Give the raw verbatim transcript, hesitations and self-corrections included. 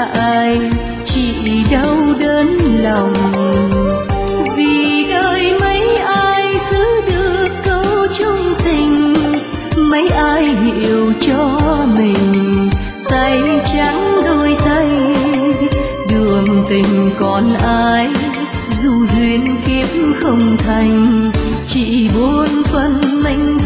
lại chỉ đau đớn lòng. Vì đời mấy ai giữ được câu chung tình, mấy ai hiểu cho mình tay trắng đôi tay. Đường tình còn ai dù duyên kiếp không thành, chỉ buồn phần mình